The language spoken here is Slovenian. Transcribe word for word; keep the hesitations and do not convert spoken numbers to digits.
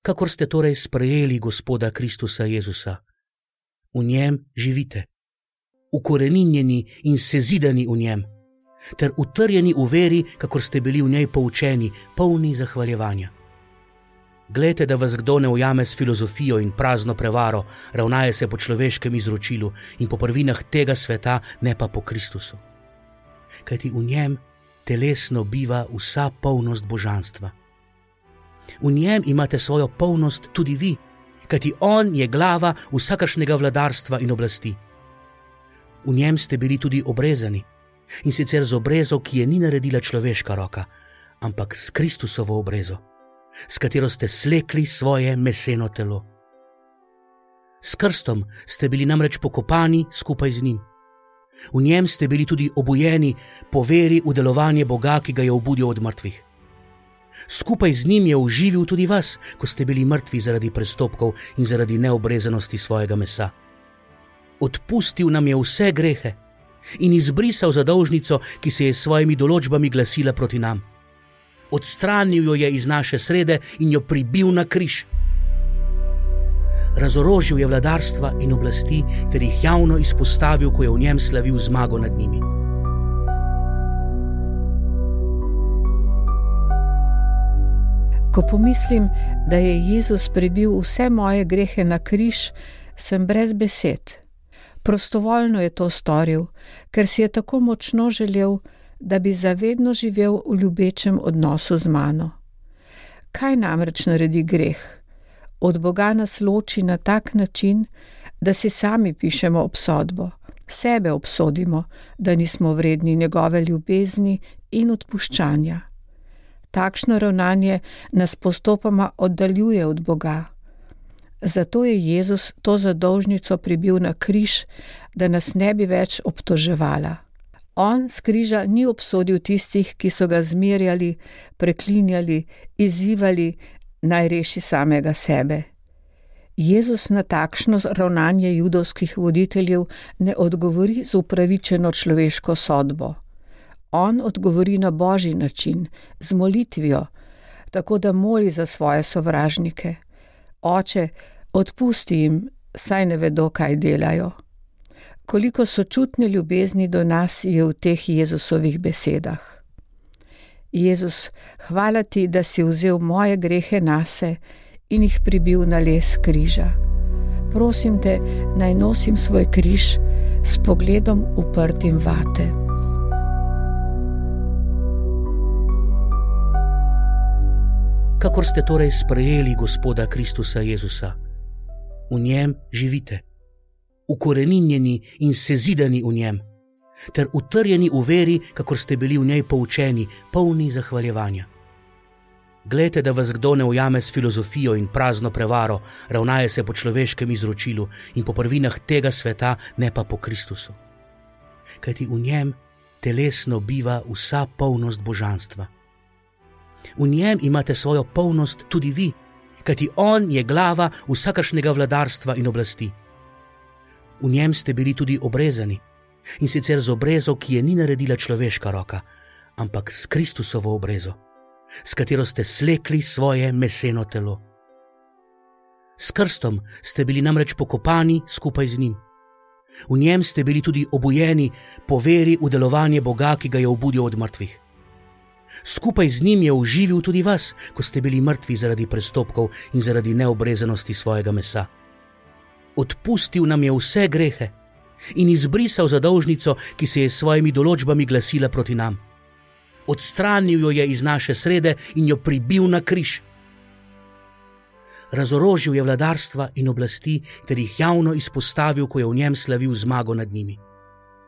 Kakor ste torej sprejeli Gospoda Kristusa Jezusa, v njem živite, ukoreninjeni in sezidani v njem, ter utrjeni v veri, kakor ste bili v njej poučeni, polni zahvaljevanja. Glejte, da vas kdo ne ujame s filozofijo in prazno prevaro, ravnaje se po človeškem izročilu in po prvinah tega sveta, ne pa po Kristusu. Kajti v njem telesno biva vsa polnost božanstva. V njem imate svojo polnost tudi vi, kajti on je glava vsakršnega vladarstva in oblasti. V njem ste bili tudi obrezani, in sicer z obrezo, ki je ni naredila človeška roka, ampak s Kristusovo obrezo, s katero ste slekli svoje meseno telo. S krstom ste bili namreč pokopani skupaj z njim. V njem ste bili tudi obujeni po veri v delovanje Boga, ki ga je obudil od mrtvih. Skupaj z njim je oživil tudi vas, ko ste bili mrtvi zaradi prestopkov in zaradi neobrezanosti svojega mesa. Odpustil nam je vse grehe in izbrisal zadolžnico, ki se je s svojimi določbami glasila proti nam. Odstranil jo je iz naše srede in jo pribil na križ. Razorožil je vladarstva in oblasti ter jih javno izpostavil, ko je v njem slavil zmago nad njimi. Ko pomislim, da je Jezus prebil vse moje grehe na križ, sem brez besed. Prostovoljno je to storil, ker si je tako močno želel, da bi zavedno živel v ljubečem odnosu z mano. Kaj namreč naredi greh? Od Boga nas loči na tak način, da si sami pišemo obsodbo, sebe obsodimo, da nismo vredni njegove ljubezni in odpuščanja. Takšno ravnanje nas postopoma oddaljuje od Boga. Zato je Jezus to zadolžnico pribil na križ, da nas ne bi več obtoževala. On s križa ni obsodil tistih, ki so ga zmerjali, preklinjali, izzivali, naj reši samega sebe. Jezus na takšno ravnanje judovskih voditeljev ne odgovori z upravičeno človeško sodbo. On odgovori na Božji način, z molitvijo, tako da moli za svoje sovražnike. Oče, odpusti jim, saj ne vedo, kaj delajo. Koliko sočutne ljubezni do nas je v teh Jezusovih besedah. Jezus, hvala ti, da si vzel moje grehe nase in jih pribil na les križa. Prosim te, naj nosim svoj križ s pogledom uprtim vate. Kakor ste torej sprejeli Gospoda Kristusa Jezusa, v njem živite, ukoreninjeni in sezidani v njem, ter utrjeni v veri, kakor ste bili v njej poučeni, polni zahvaljevanja. Glejte, da vas kdo ne ujame s filozofijo in prazno prevaro, ravnaje se po človeškem izročilu in po prvinah tega sveta, ne pa po Kristusu. Kajti v njem telesno biva vsa polnost božanstva. V njem imate svojo polnost tudi vi, kajti on je glava vsakršnega vladarstva in oblasti. V njem ste bili tudi obrezani, in sicer z obrezo, ki je ni naredila človeška roka, ampak s Kristusovo obrezo, s katero ste slekli svoje meseno telo. S krstom ste bili namreč pokopani skupaj z njim. V njem ste bili tudi obujeni po veri v delovanje Boga, ki ga je obudil od mrtvih. Skupaj z njim je oživil tudi vas, ko ste bili mrtvi zaradi prestopkov in zaradi neobrezanosti svojega mesa. Odpustil nam je vse grehe in izbrisal zadolžnico, ki se je s svojimi določbami glasila proti nam. Odstranil jo je iz naše srede in jo pribil na križ. Razorožil je vladarstva in oblasti ter jih javno izpostavil, ko je v njem slavil zmago nad njimi.